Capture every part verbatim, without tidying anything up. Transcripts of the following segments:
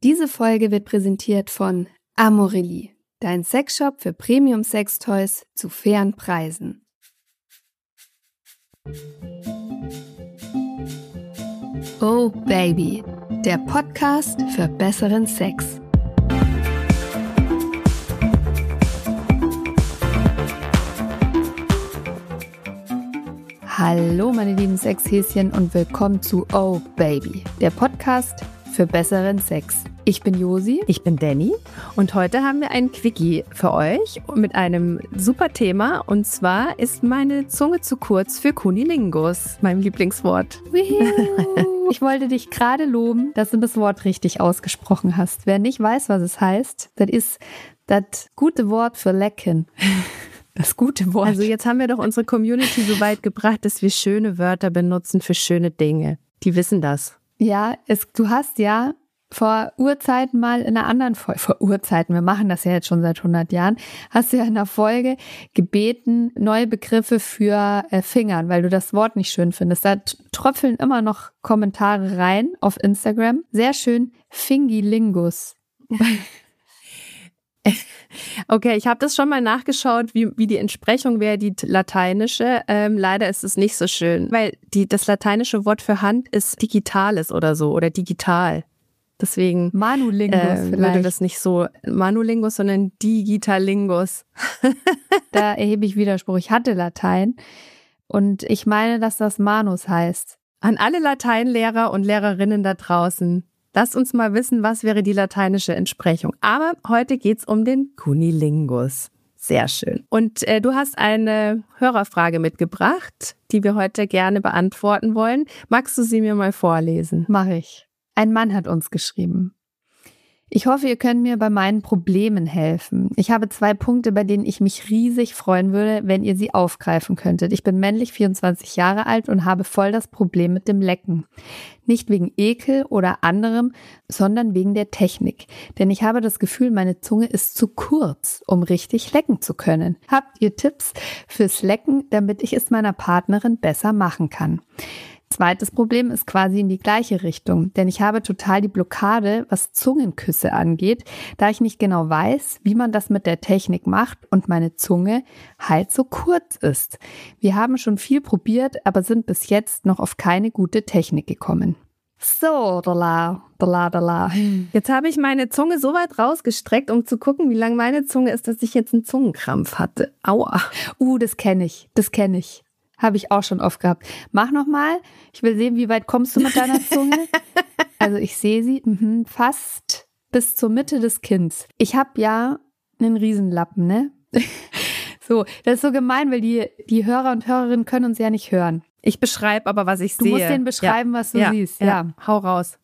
Diese Folge wird präsentiert von Amorelie, dein Sexshop für Premium-Sextoys zu fairen Preisen. Oh Baby, der Podcast für besseren Sex. Hallo meine lieben Sexhäschen und willkommen zu Oh Baby, der Podcast für besseren Sex. Ich bin Josi. Ich bin Danny und heute haben wir ein Quickie für euch mit einem super Thema, und zwar ist meine Zunge zu kurz für Cunnilingus, meinem Lieblingswort. Ich wollte dich gerade loben, dass du das Wort richtig ausgesprochen hast. Wer nicht weiß, was es heißt, das ist das gute Wort für lecken. Das gute Wort. Also jetzt haben wir doch unsere Community so weit gebracht, dass wir schöne Wörter benutzen für schöne Dinge. Die wissen das. Ja, es, du hast ja vor Urzeiten mal in einer anderen Folge, vor Urzeiten, wir machen das ja jetzt schon seit hundert Jahren, hast du ja in einer Folge gebeten, neue Begriffe für äh, Fingern, weil du das Wort nicht schön findest. Da tröpfeln immer noch Kommentare rein auf Instagram. Sehr schön, Fingilingus. Okay, ich habe das schon mal nachgeschaut, wie, wie die Entsprechung wäre, die lateinische. Ähm, leider ist es nicht so schön, weil die, das lateinische Wort für Hand ist digitalis oder so oder digital. Deswegen Manulingus äh, würde das nicht so Manulingus, sondern Digitalingus. Da erhebe ich Widerspruch. Ich hatte Latein und ich meine, dass das Manus heißt. An alle Lateinlehrer und Lehrerinnen da draußen, lasst uns mal wissen, was wäre die lateinische Entsprechung. Aber heute geht's um den Cunnilingus. Sehr schön. Und äh, du hast eine Hörerfrage mitgebracht, die wir heute gerne beantworten wollen. Magst du sie mir mal vorlesen? Mach ich. Ein Mann hat uns geschrieben. Ich hoffe, ihr könnt mir bei meinen Problemen helfen. Ich habe zwei Punkte, bei denen ich mich riesig freuen würde, wenn ihr sie aufgreifen könntet. Ich bin männlich, vierundzwanzig Jahre alt und habe voll das Problem mit dem Lecken. Nicht wegen Ekel oder anderem, sondern wegen der Technik. Denn ich habe das Gefühl, meine Zunge ist zu kurz, um richtig lecken zu können. Habt ihr Tipps fürs Lecken, damit ich es meiner Partnerin besser machen kann? Zweites Problem ist quasi in die gleiche Richtung, denn ich habe total die Blockade, was Zungenküsse angeht, da ich nicht genau weiß, wie man das mit der Technik macht und meine Zunge halt so kurz ist. Wir haben schon viel probiert, aber sind bis jetzt noch auf keine gute Technik gekommen. So, dala, dala, dala. Jetzt habe ich meine Zunge so weit rausgestreckt, um zu gucken, wie lang meine Zunge ist, dass ich jetzt einen Zungenkrampf hatte. Aua. Uh, das kenne ich, das kenne ich. Habe ich auch schon oft gehabt. Mach nochmal. Ich will sehen, wie weit kommst du mit deiner Zunge? Also ich sehe sie mh, fast bis zur Mitte des Kinns. Ich habe ja einen Riesenlappen, ne? So, das ist so gemein, weil die, die Hörer und Hörerinnen können uns ja nicht hören. Ich beschreibe aber, was ich du sehe. Du musst denen beschreiben, ja. was du ja. siehst. Ja. ja, hau raus.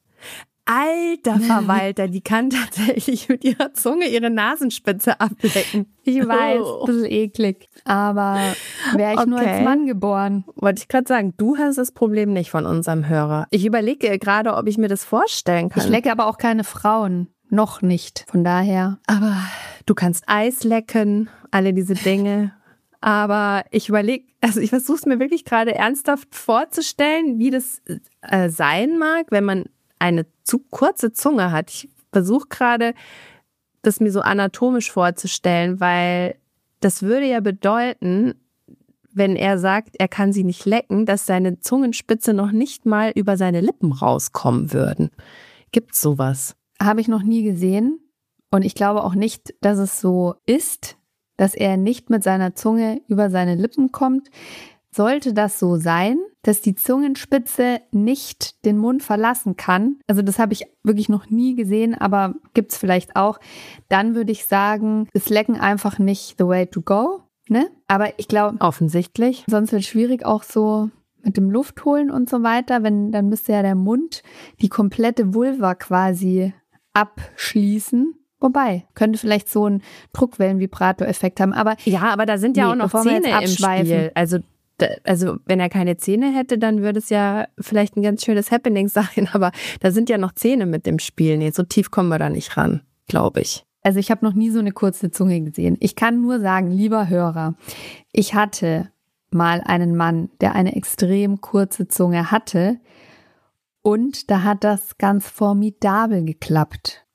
Alter Verwalter, die kann tatsächlich mit ihrer Zunge ihre Nasenspitze ablecken. Ich weiß, ein bisschen eklig. Aber wäre ich okay. nur als Mann geboren. Wollte ich gerade sagen, du hast das Problem nicht von unserem Hörer. Ich überlege gerade, ob ich mir das vorstellen kann. Ich lecke aber auch keine Frauen. Noch nicht. Von daher. Aber du kannst Eis lecken, alle diese Dinge. Aber ich überlege, also ich versuche es mir wirklich gerade ernsthaft vorzustellen, wie das äh, sein mag, wenn man eine zu kurze Zunge hat. Ich versuche gerade, das mir so anatomisch vorzustellen, weil das würde ja bedeuten, wenn er sagt, er kann sie nicht lecken, dass seine Zungenspitze noch nicht mal über seine Lippen rauskommen würden. Gibt's sowas? Habe ich noch nie gesehen. Und ich glaube auch nicht, dass es so ist, dass er nicht mit seiner Zunge über seine Lippen kommt. Sollte das so sein, dass die Zungenspitze nicht den Mund verlassen kann, also das habe ich wirklich noch nie gesehen, aber gibt's vielleicht auch, dann würde ich sagen, ist Lecken einfach nicht the way to go, ne? Aber ich glaube, offensichtlich. Sonst wird es schwierig auch so mit dem Luftholen und so weiter, wenn dann müsste ja der Mund die komplette Vulva quasi abschließen. Wobei, könnte vielleicht so ein Druckwellen-Vibrator-Effekt haben, aber ja, aber da sind ja nee, auch noch Zähne im Spiel, also Also wenn er keine Zähne hätte, dann würde es ja vielleicht ein ganz schönes Happening sein, aber da sind ja noch Zähne mit dem Spiel. Nee, so tief kommen wir da nicht ran, glaube ich. Also ich habe noch nie so eine kurze Zunge gesehen. Ich kann nur sagen, lieber Hörer, ich hatte mal einen Mann, der eine extrem kurze Zunge hatte und da hat das ganz formidabel geklappt.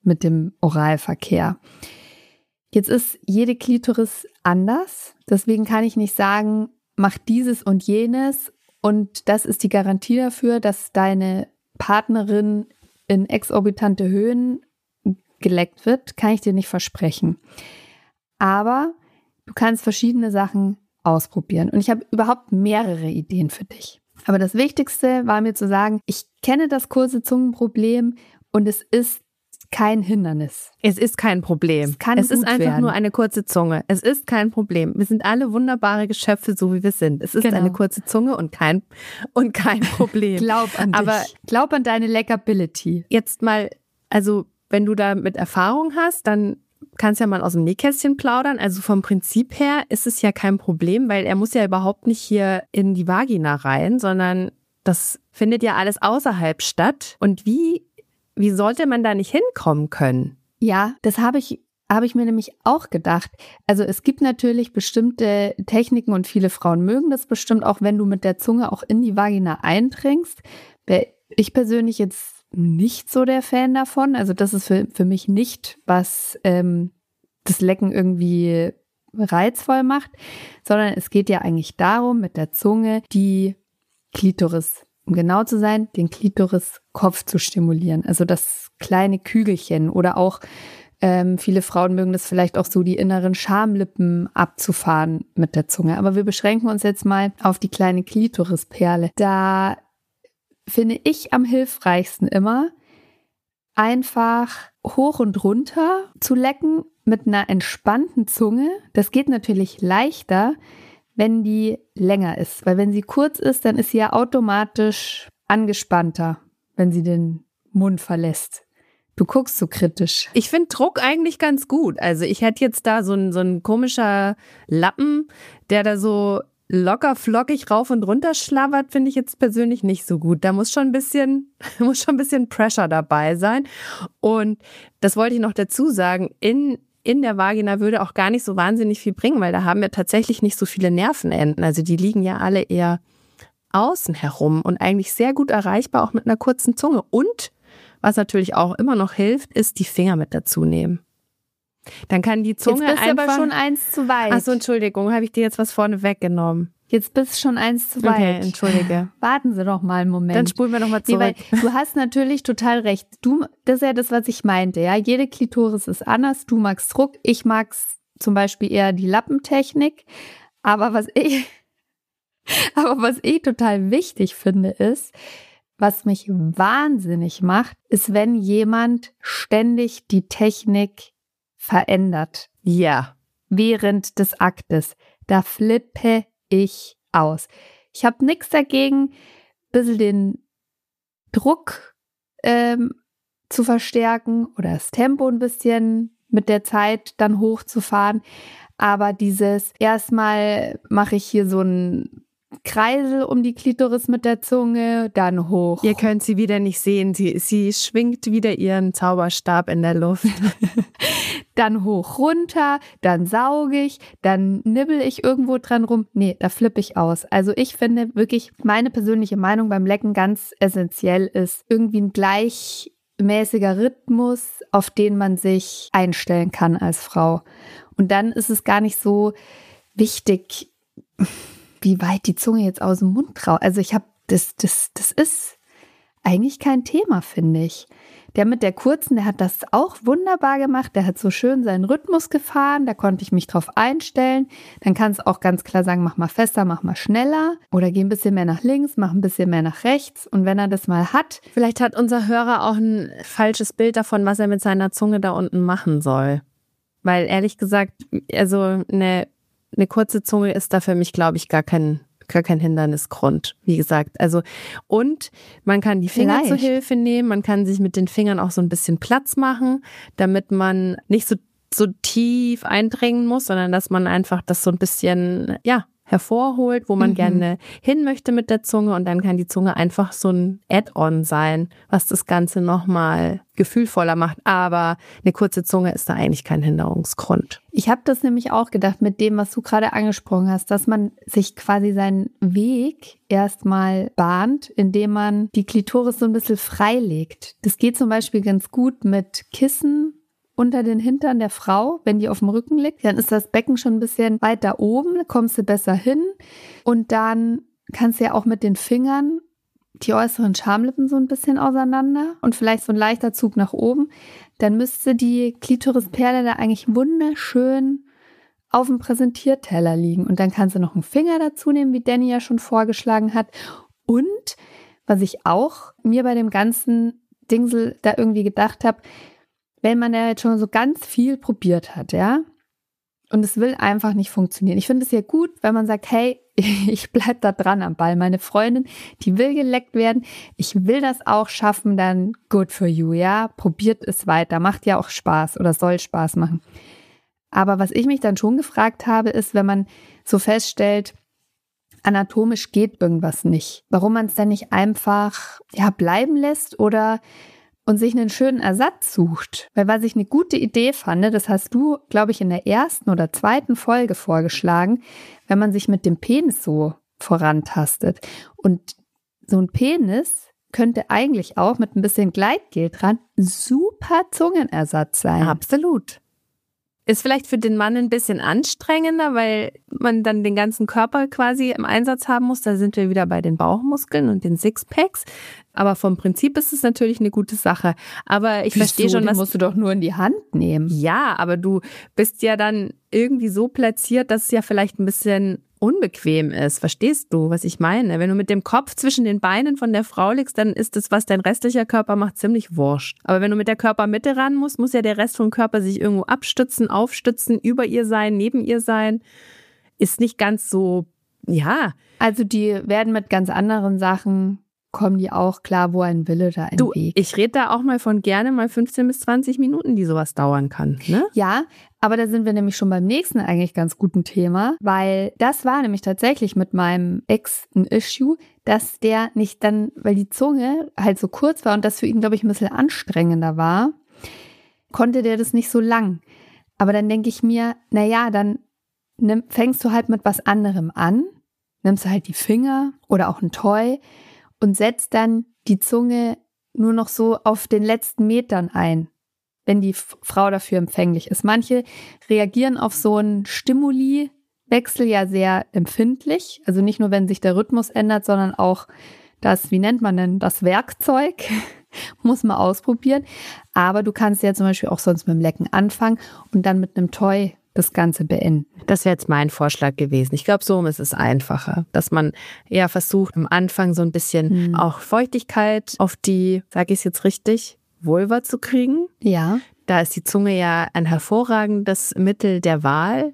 mit dem Oralverkehr. Jetzt ist jede Klitoris anders, deswegen kann ich nicht sagen, mach dieses und jenes und das ist die Garantie dafür, dass deine Partnerin in exorbitante Höhen geleckt wird, kann ich dir nicht versprechen. Aber du kannst verschiedene Sachen ausprobieren und ich habe überhaupt mehrere Ideen für dich. Aber das Wichtigste war mir zu sagen, ich kenne das kurze Zungenproblem und es ist kein Hindernis. Es ist kein Problem. Es kann es ist gut einfach werden. nur eine kurze Zunge. Es ist kein Problem. Wir sind alle wunderbare Geschöpfe, so wie wir sind. Es ist Genau. eine kurze Zunge und kein, und kein Problem. Glaub an dich. Aber glaub an deine Leckability. jetzt mal, also wenn du da mit Erfahrung hast, dann kannst ja mal aus dem Nähkästchen plaudern. Also vom Prinzip her ist es ja kein Problem, weil er muss ja überhaupt nicht hier in die Vagina rein, sondern das findet ja alles außerhalb statt. Und wie, wie sollte man da nicht hinkommen können? Ja, das habe ich, habe ich mir nämlich auch gedacht. Also es gibt natürlich bestimmte Techniken und viele Frauen mögen das bestimmt auch, wenn du mit der Zunge auch in die Vagina eindringst. Wäre ich persönlich jetzt nicht so der Fan davon. Also das ist für, für mich nicht, was ähm, das Lecken irgendwie reizvoll macht, sondern es geht ja eigentlich darum, mit der Zunge die Klitoris, um genau zu sein, den Klitoriskopf zu stimulieren. Also das kleine Kügelchen oder auch ähm, viele Frauen mögen das vielleicht auch so, die inneren Schamlippen abzufahren mit der Zunge. Aber wir beschränken uns jetzt mal auf die kleine Klitorisperle. Da finde ich am hilfreichsten immer, einfach hoch und runter zu lecken mit einer entspannten Zunge. Das geht natürlich leichter, wenn die länger ist. Weil wenn sie kurz ist, dann ist sie ja automatisch angespannter, wenn sie den Mund verlässt. Du guckst so kritisch. Ich finde Druck eigentlich ganz gut. Also ich hätte jetzt da so ein, so ein komischer Lappen, der da so locker flockig rauf und runter schlabbert, finde ich jetzt persönlich nicht so gut. Da muss schon ein bisschen, muss schon ein bisschen Pressure dabei sein. Und das wollte ich noch dazu sagen, in, in der Vagina würde auch gar nicht so wahnsinnig viel bringen, weil da haben wir tatsächlich nicht so viele Nervenenden. Also die liegen ja alle eher außen herum und eigentlich sehr gut erreichbar, auch mit einer kurzen Zunge. Und was natürlich auch immer noch hilft, ist die Finger mit dazu nehmen. Dann kann die Zunge jetzt bist du einfach... aber schon eins zu weit. Achso, Entschuldigung, habe ich dir jetzt was vorne weggenommen? Jetzt bist du schon eins zu weit. Okay, entschuldige. Warten Sie doch mal einen Moment. Dann spulen wir doch mal zurück. Nee, weil du hast natürlich total recht. Du, das ist ja das, was ich meinte. Ja, jede Klitoris ist anders. Du magst Druck, ich mag zum Beispiel eher die Lappentechnik. Aber was ich, aber was ich total wichtig finde, ist, was mich wahnsinnig macht, ist, wenn jemand ständig die Technik verändert. Ja. Während des Aktes. Da flippe ich aus. Ich habe nichts dagegen, ein bisschen den Druck ähm, zu verstärken oder das Tempo ein bisschen mit der Zeit dann hochzufahren. Aber dieses, erstmal mache ich hier so ein Kreisel um die Klitoris mit der Zunge, dann hoch. Ihr könnt sie wieder nicht sehen. Sie, sie schwingt wieder ihren Zauberstab in der Luft. Dann hoch runter, dann sauge ich, dann nibbel ich irgendwo dran rum. Nee, da flippe ich aus. Also ich finde wirklich, meine persönliche Meinung beim Lecken ganz essentiell ist, irgendwie ein gleichmäßiger Rhythmus, auf den man sich einstellen kann als Frau. Und dann ist es gar nicht so wichtig, wie weit die Zunge jetzt aus dem Mund traut. Also ich habe, das, das, das ist eigentlich kein Thema, finde ich. Der mit der kurzen, der hat das auch wunderbar gemacht. Der hat so schön seinen Rhythmus gefahren. Da konnte ich mich drauf einstellen. Dann kannst du auch ganz klar sagen, mach mal fester, mach mal schneller. Oder geh ein bisschen mehr nach links, mach ein bisschen mehr nach rechts. Und wenn er das mal hat. Vielleicht hat unser Hörer auch ein falsches Bild davon, was er mit seiner Zunge da unten machen soll. Weil ehrlich gesagt, also eine Eine kurze Zunge ist da für mich, glaube ich, gar kein, gar kein Hindernisgrund, wie gesagt. Also, und man kann die Finger Vielleicht. zur Hilfe nehmen, man kann sich mit den Fingern auch so ein bisschen Platz machen, damit man nicht so, so tief eindringen muss, sondern dass man einfach das so ein bisschen, ja, hervorholt, wo man Mhm. gerne hin möchte mit der Zunge und dann kann die Zunge einfach so ein Add-on sein, was das Ganze nochmal gefühlvoller macht. Aber eine kurze Zunge ist da eigentlich kein Hinderungsgrund. Ich habe das nämlich auch gedacht mit dem, was du gerade angesprochen hast, dass man sich quasi seinen Weg erstmal bahnt, indem man die Klitoris so ein bisschen freilegt. Das geht zum Beispiel ganz gut mit Kissen unter den Hintern der Frau, wenn die auf dem Rücken liegt. Dann ist das Becken schon ein bisschen weiter oben, kommst du besser hin. Und dann kannst du ja auch mit den Fingern die äußeren Schamlippen so ein bisschen auseinander und vielleicht so ein leichter Zug nach oben. Dann müsste die Klitorisperle da eigentlich wunderschön auf dem Präsentierteller liegen. Und dann kannst du noch einen Finger dazu nehmen, wie Danny ja schon vorgeschlagen hat. Und was ich auch mir bei dem ganzen Dingsel da irgendwie gedacht habe, wenn man ja jetzt schon so ganz viel probiert hat, ja, und es will einfach nicht funktionieren. Ich finde es ja gut, wenn man sagt, hey, ich bleib da dran am Ball. Meine Freundin, die will geleckt werden. Ich will das auch schaffen, dann good for you, ja. Probiert es weiter. Macht ja auch Spaß oder soll Spaß machen. Aber was ich mich dann schon gefragt habe, ist, wenn man so feststellt, anatomisch geht irgendwas nicht, warum man es dann nicht einfach ja, bleiben lässt oder und sich einen schönen Ersatz sucht. Weil was ich eine gute Idee fand, das hast du, glaube ich, in der ersten oder zweiten Folge vorgeschlagen, wenn man sich mit dem Penis so vorantastet. Und so ein Penis könnte eigentlich auch mit ein bisschen Gleitgel dran super Zungenersatz sein. Absolut. Ist vielleicht für den Mann ein bisschen anstrengender, weil man dann den ganzen Körper quasi im Einsatz haben muss. Da sind wir wieder bei den Bauchmuskeln und den Sixpacks. Aber vom Prinzip ist es natürlich eine gute Sache. Aber ich Wieso? verstehe schon, Den was... musst du doch nur in die Hand nehmen. Ja, aber du bist ja dann irgendwie so platziert, dass es ja vielleicht ein bisschen unbequem ist. Verstehst du, was ich meine? Wenn du mit dem Kopf zwischen den Beinen von der Frau liegst, dann ist das, was dein restlicher Körper macht, ziemlich wurscht. Aber wenn du mit der Körpermitte ran musst, muss ja der Rest vom Körper sich irgendwo abstützen, aufstützen, über ihr sein, neben ihr sein. Ist nicht ganz so, ja. Also die werden mit ganz anderen Sachen, kommen die auch klar, wo ein Wille, da ein Du, Weg. ich rede da auch mal von gerne mal fünfzehn bis zwanzig Minuten, die sowas dauern kann, ne? Ja, aber da sind wir nämlich schon beim nächsten eigentlich ganz guten Thema, weil das war nämlich tatsächlich mit meinem Ex ein Issue, dass der nicht dann, weil die Zunge halt so kurz war und das für ihn, glaube ich, ein bisschen anstrengender war, konnte der das nicht so lang. Aber dann denke ich mir, naja, dann nimm, fängst du halt mit was anderem an, nimmst du halt die Finger oder auch ein Toy und setzt dann die Zunge nur noch so auf den letzten Metern ein, wenn die Frau dafür empfänglich ist. Manche reagieren auf so einen Stimuli-Wechsel ja sehr empfindlich. Also nicht nur, wenn sich der Rhythmus ändert, sondern auch das, wie nennt man denn, das Werkzeug, muss man ausprobieren. Aber du kannst ja zum Beispiel auch sonst mit dem Lecken anfangen und dann mit einem Toy das Ganze beenden. Das wäre jetzt mein Vorschlag gewesen. Ich glaube, so ist es einfacher, dass man eher versucht, am Anfang so ein bisschen hm. auch Feuchtigkeit auf die, sage ich es jetzt richtig, Vulva zu kriegen. Ja. Da ist die Zunge ja ein hervorragendes Mittel der Wahl.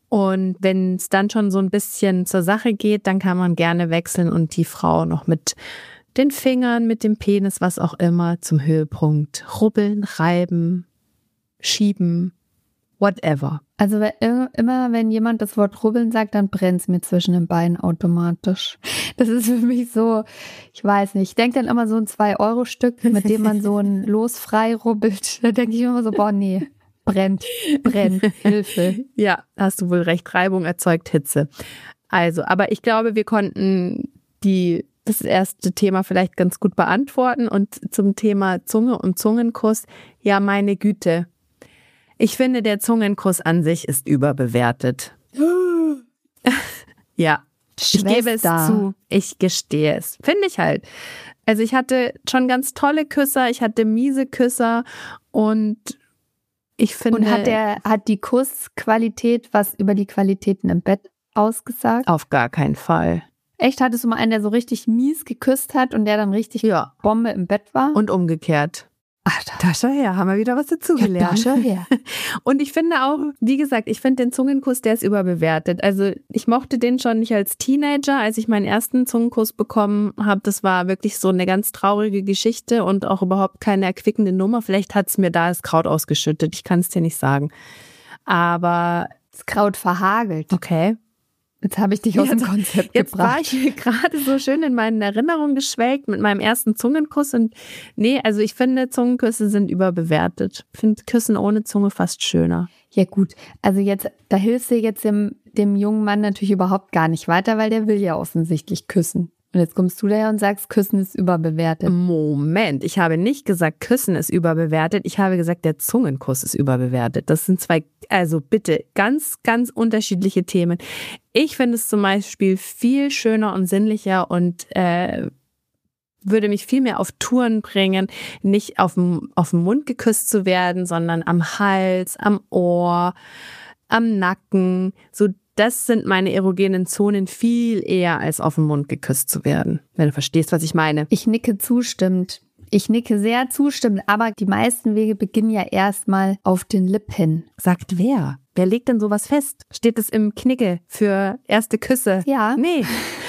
Und wenn es dann schon so ein bisschen zur Sache geht, dann kann man gerne wechseln und die Frau noch mit den Fingern, mit dem Penis, was auch immer, zum Höhepunkt rubbeln, reiben, schieben, whatever. Also immer, wenn jemand das Wort rubbeln sagt, dann brennt es mir zwischen den Beinen automatisch. Das ist für mich so, ich weiß nicht, ich denke dann immer so ein zwei Euro Stück, mit dem man so ein Los frei rubbelt. Da denke ich immer so, boah, nee, brennt, brennt, Hilfe. Ja, hast du wohl recht, Reibung erzeugt Hitze. Also, aber ich glaube, wir konnten die das erste Thema vielleicht ganz gut beantworten. Und zum Thema Zunge und Zungenkuss, ja, meine Güte. Ich finde, der Zungenkuss an sich ist überbewertet. Ja, ich gebe es zu. Ich gestehe es. Finde ich halt. Also ich hatte schon ganz tolle Küsser, ich hatte miese Küsser und ich finde... Und hat, der, hat die Kussqualität was über die Qualitäten im Bett ausgesagt? Auf gar keinen Fall. Echt? Hattest du mal einen, der so richtig mies geküsst hat und der dann richtig ja. Bombe im Bett war? Und umgekehrt. Ach, da schau her, haben wir wieder was dazugelernt. Ja, da schau her. Und ich finde auch, wie gesagt, ich finde den Zungenkuss, der ist überbewertet. Also ich mochte den schon nicht als Teenager, als ich meinen ersten Zungenkuss bekommen habe. Das war wirklich so eine ganz traurige Geschichte und auch überhaupt keine erquickende Nummer. Vielleicht hat es mir da das Kraut ausgeschüttet, ich kann es dir nicht sagen. Aber... Das Kraut verhagelt. Okay. Jetzt habe ich dich aus jetzt, dem Konzept jetzt gebracht. Jetzt war ich gerade so schön in meinen Erinnerungen geschwelgt mit meinem ersten Zungenkuss. Und nee, also ich finde, Zungenküsse sind überbewertet. Ich finde Küssen ohne Zunge fast schöner. Ja gut, also jetzt, da hilfst du jetzt dem, dem jungen Mann natürlich überhaupt gar nicht weiter, weil der will ja offensichtlich küssen. Und jetzt kommst du daher und sagst, Küssen ist überbewertet. Moment, ich habe nicht gesagt, Küssen ist überbewertet. Ich habe gesagt, der Zungenkuss ist überbewertet. Das sind zwei, also bitte, ganz, ganz unterschiedliche Themen. Ich finde es zum Beispiel viel schöner und sinnlicher und äh, würde mich viel mehr auf Touren bringen, nicht auf dem, auf dem Mund geküsst zu werden, sondern am Hals, am Ohr, am Nacken, so. Das sind meine erogenen Zonen viel eher, als auf den Mund geküsst zu werden. Wenn du verstehst, was ich meine. Ich nicke zustimmend. Ich nicke sehr zustimmend, aber die meisten Wege beginnen ja erstmal auf den Lippen. Sagt wer? Wer legt denn sowas fest? Steht es im Knicke für erste Küsse? Ja. Nee.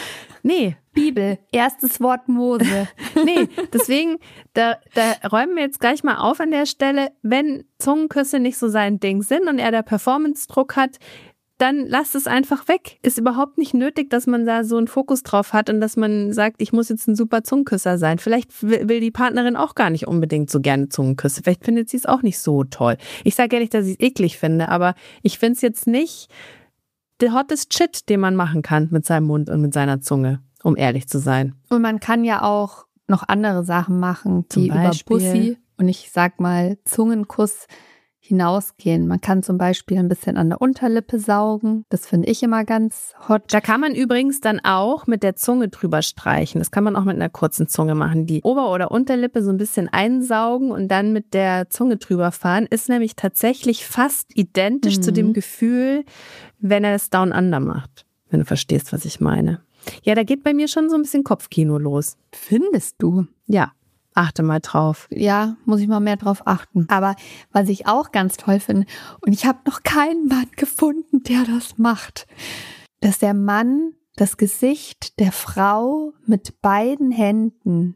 Nee. Bibel, erstes Wort Mose. Nee, deswegen, da, da räumen wir jetzt gleich mal auf an der Stelle, wenn Zungenküsse nicht so sein Ding sind und er da Performance-Druck hat, dann lasst es einfach weg. Ist überhaupt nicht nötig, dass man da so einen Fokus drauf hat und dass man sagt, ich muss jetzt ein super Zungenküsser sein. Vielleicht will die Partnerin auch gar nicht unbedingt so gerne Zungenküsse. Vielleicht findet sie es auch nicht so toll. Ich sage ja nicht, dass ich es eklig finde, aber ich finde es jetzt nicht der hottest Shit, den man machen kann mit seinem Mund und mit seiner Zunge, um ehrlich zu sein. Und man kann ja auch noch andere Sachen machen, die über Bussi und ich sag mal Zungenkuss hinausgehen. Man kann zum Beispiel ein bisschen an der Unterlippe saugen. Das finde ich immer ganz hot. Da kann man übrigens dann auch mit der Zunge drüber streichen. Das kann man auch mit einer kurzen Zunge machen. Die Ober- oder Unterlippe so ein bisschen einsaugen und dann mit der Zunge drüber fahren. Ist nämlich tatsächlich fast identisch mhm. zu dem Gefühl, wenn er das Down Under macht. Wenn du verstehst, was ich meine. Ja, da geht bei mir schon so ein bisschen Kopfkino los. Findest du? Ja. Achte mal drauf. Ja, muss ich mal mehr drauf achten. Aber was ich auch ganz toll finde, und ich habe noch keinen Mann gefunden, der das macht, dass der Mann das Gesicht der Frau mit beiden Händen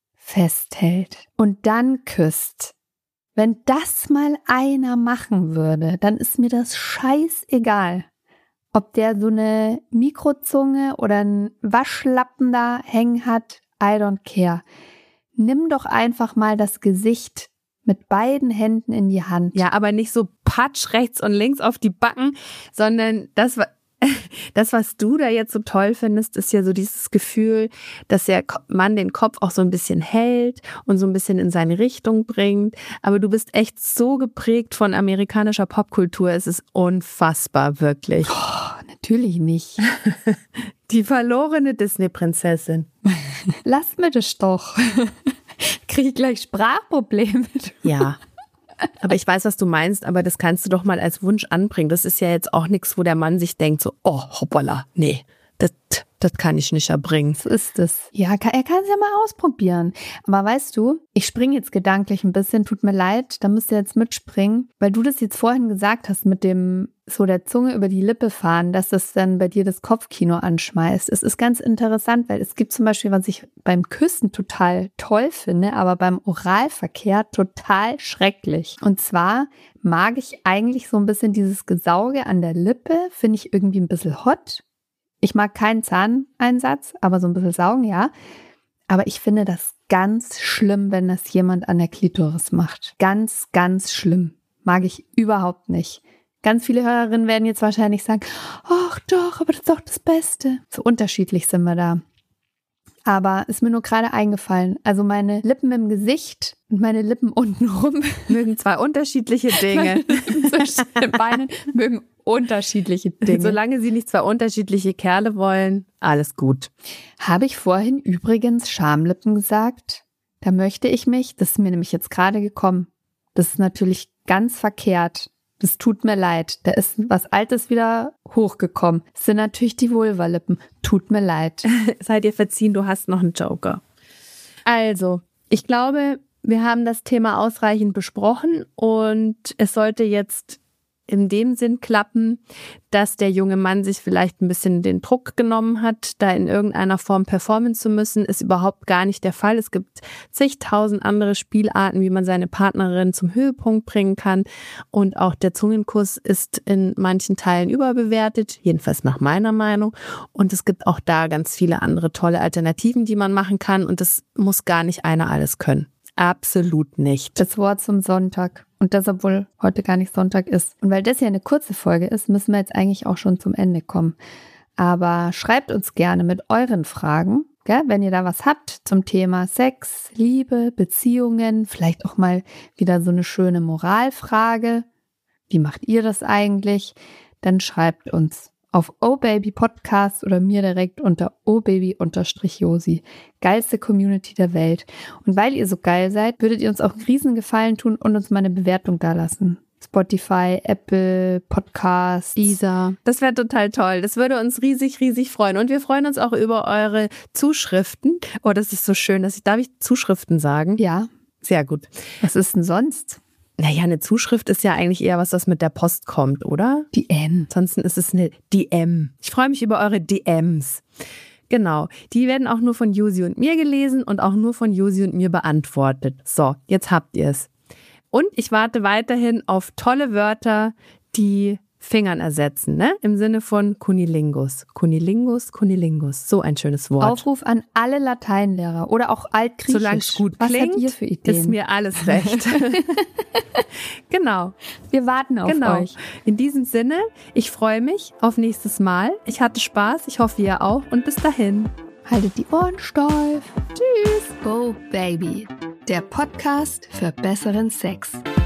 festhält und dann küsst. Wenn das mal einer machen würde, dann ist mir das scheißegal, ob der so eine Mikrozunge oder einen Waschlappen da hängen hat. I don't care. Nimm doch einfach mal das Gesicht mit beiden Händen in die Hand. Ja, aber nicht so patsch rechts und links auf die Backen, sondern das, das, was du da jetzt so toll findest, ist ja so dieses Gefühl, dass der Mann den Kopf auch so ein bisschen hält und so ein bisschen in seine Richtung bringt. Aber du bist echt so geprägt von amerikanischer Popkultur. Es ist unfassbar, wirklich. Oh, natürlich nicht. Die verlorene Disney-Prinzessin. Lass mir das doch. Kriege ich gleich Sprachprobleme. Ja, aber ich weiß, was du meinst, aber das kannst du doch mal als Wunsch anbringen. Das ist ja jetzt auch nichts, wo der Mann sich denkt so, oh, hoppala, nee, das, das kann ich nicht erbringen. So ist es. Ja, er kann es ja mal ausprobieren. Aber weißt du, ich springe jetzt gedanklich ein bisschen, tut mir leid, da müsst ihr jetzt mitspringen, weil du das jetzt vorhin gesagt hast mit dem so der Zunge über die Lippe fahren, dass das dann bei dir das Kopfkino anschmeißt. Es ist ganz interessant, weil es gibt zum Beispiel, was ich beim Küssen total toll finde, aber beim Oralverkehr total schrecklich. Und zwar mag ich eigentlich so ein bisschen dieses Gesauge an der Lippe, finde ich irgendwie ein bisschen hot. Ich mag keinen Zahneinsatz, aber so ein bisschen saugen, ja. Aber ich finde das ganz schlimm, wenn das jemand an der Klitoris macht. Ganz, ganz schlimm. Mag ich überhaupt nicht. Ganz viele Hörerinnen werden jetzt wahrscheinlich sagen, ach doch, aber das ist doch das Beste. So unterschiedlich sind wir da. Aber ist mir nur gerade eingefallen. Also meine Lippen im Gesicht und meine Lippen untenrum mögen zwei unterschiedliche Dinge. Zwischen den Beinen mögen unterschiedliche Dinge. Solange sie nicht zwei unterschiedliche Kerle wollen, alles gut. Habe ich vorhin übrigens Schamlippen gesagt? Da möchte ich mich, das ist mir nämlich jetzt gerade gekommen, das ist natürlich ganz verkehrt. Das tut mir leid. Da ist was Altes wieder hochgekommen. Das sind natürlich die Vulvalippen. Tut mir leid. Sei dir verziehen, du hast noch einen Joker. Also, ich glaube, wir haben das Thema ausreichend besprochen und es sollte jetzt in dem Sinn klappen, dass der junge Mann sich vielleicht ein bisschen den Druck genommen hat, da in irgendeiner Form performen zu müssen, ist überhaupt gar nicht der Fall. Es gibt zigtausend andere Spielarten, wie man seine Partnerin zum Höhepunkt bringen kann. Und auch der Zungenkuss ist in manchen Teilen überbewertet, jedenfalls nach meiner Meinung. Und es gibt auch da ganz viele andere tolle Alternativen, die man machen kann. Und das muss gar nicht einer alles können. Absolut nicht. Das Wort zum Sonntag. Und das, obwohl heute gar nicht Sonntag ist. Und weil das ja eine kurze Folge ist, müssen wir jetzt eigentlich auch schon zum Ende kommen. Aber schreibt uns gerne mit euren Fragen, gell? Wenn ihr da was habt zum Thema Sex, Liebe, Beziehungen, vielleicht auch mal wieder so eine schöne Moralfrage. Wie macht ihr das eigentlich? Dann schreibt uns auf obabypodcast oder mir direkt unter obaby-josi. Geilste Community der Welt. Und weil ihr so geil seid, würdet ihr uns auch einen riesen Gefallen tun und uns mal eine Bewertung dalassen. Spotify, Apple, Podcast, Deezer. Das wäre total toll. Das würde uns riesig, riesig freuen. Und wir freuen uns auch über eure Zuschriften. Oh, das ist so schön. Dass ich, darf ich Zuschriften sagen? Ja. Sehr gut. Was ist denn sonst? Naja, eine Zuschrift ist ja eigentlich eher was, was mit der Post kommt, oder? D M. Ansonsten ist es eine D M. Ich freue mich über eure D Ms. Genau, die werden auch nur von Josi und mir gelesen und auch nur von Josi und mir beantwortet. So, jetzt habt ihr es. Und ich warte weiterhin auf tolle Wörter, die Fingern ersetzen, ne? Im Sinne von Kunilingus. Kunilingus, Kunilingus. So ein schönes Wort. Aufruf an alle Lateinlehrer oder auch Altgriechisch. Solange es gut Was klingt, habt ihr für Ideen? ist mir alles recht. Genau. Wir warten auf genau. euch. In diesem Sinne, ich freue mich auf nächstes Mal. Ich hatte Spaß, ich hoffe ihr auch und bis dahin. Haltet die Ohren steif. Tschüss. Oh Baby, der Podcast für besseren Sex.